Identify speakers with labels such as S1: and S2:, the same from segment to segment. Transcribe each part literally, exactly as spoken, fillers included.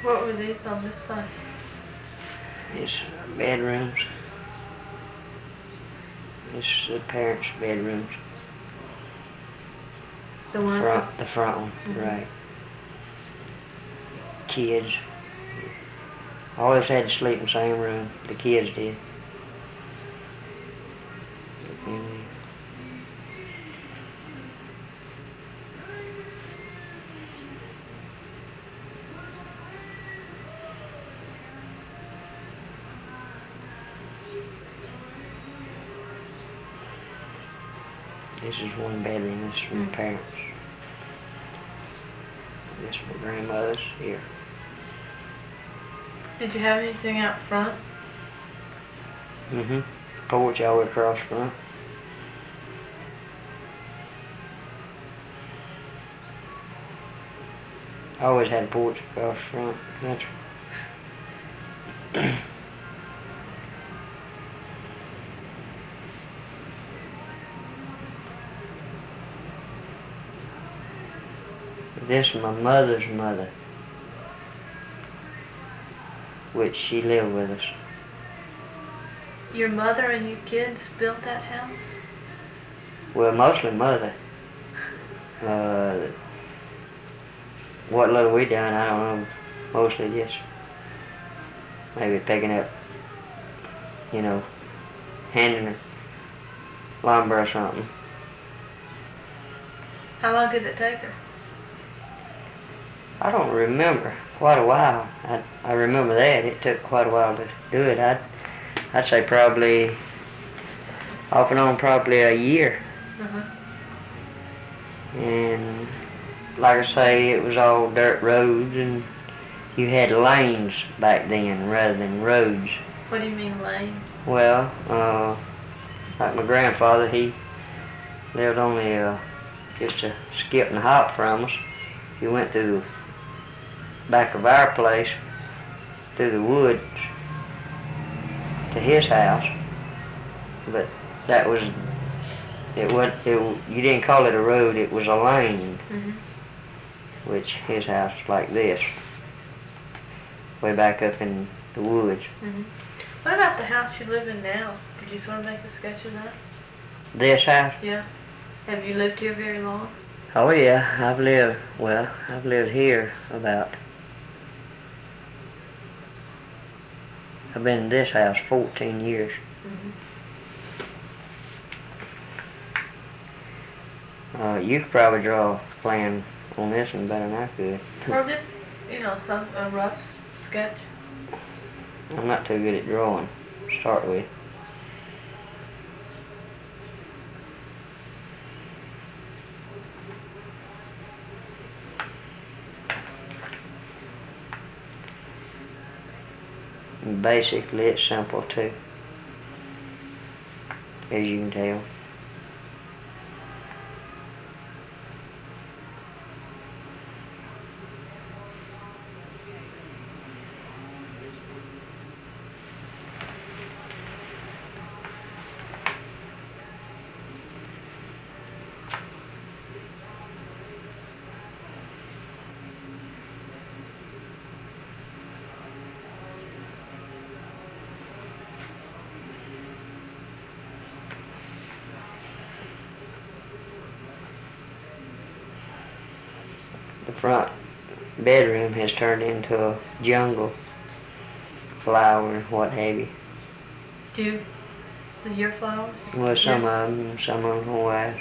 S1: What were these on this side?
S2: It's bedrooms. This is the parents' bedrooms.
S1: The one?
S2: Front, the front one,
S1: Mhm.
S2: right. Kids. Always had to sleep in the same room. The kids did. Mhm. This is one bedroom. This is for my
S1: Mm.
S2: parents. This is my grandmother's here.
S1: Did you have anything out front?
S2: Mm-hmm. Porch all the way across front. I always had a porch across front. That's This is my mother's mother, which she lived with us.
S1: Your mother and your kids built that house?
S2: Well, mostly mother. Uh, what little we done, I don't know. Mostly just maybe picking up, you know, handing her lumber or something.
S1: How long did it take her?
S2: I don't remember. Quite a while. I, I remember that. It took quite a while to do it. I'd, I'd say probably, off and on, probably a year.
S1: Uh-huh.
S2: And like I say, it was all dirt roads, and you had lanes back then rather than roads.
S1: What do you mean lane?
S2: Well, uh, like my grandfather, he lived only uh, just a skip and a hop from us. He went through the back of our place, through the woods, to his house. But that was, it was, it, you didn't call it a road, it was a lane.
S1: Mm-hmm.
S2: Which his house is like this, way back up in the woods.
S1: Mm-hmm. What about the house you live in now? Could you sort of make a sketch of that?
S2: This house?
S1: Yeah. Have you lived here very long?
S2: Oh yeah, I've lived, well, I've lived here about, I've been in this house fourteen years.
S1: Mm-hmm.
S2: Uh, you could probably draw a plan on this one better than I could.
S1: Or just, you know, some a rough sketch.
S2: I'm not too good at drawing, to start with. And basically, it's simple too, as you can tell. The front bedroom has turned into a jungle, flowers, what have you.
S1: Do you, with your flowers?
S2: Well, some
S1: Yeah.
S2: of them, some of them was.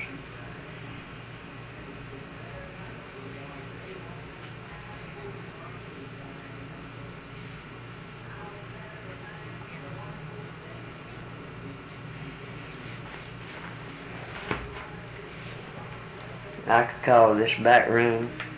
S2: I could call this back room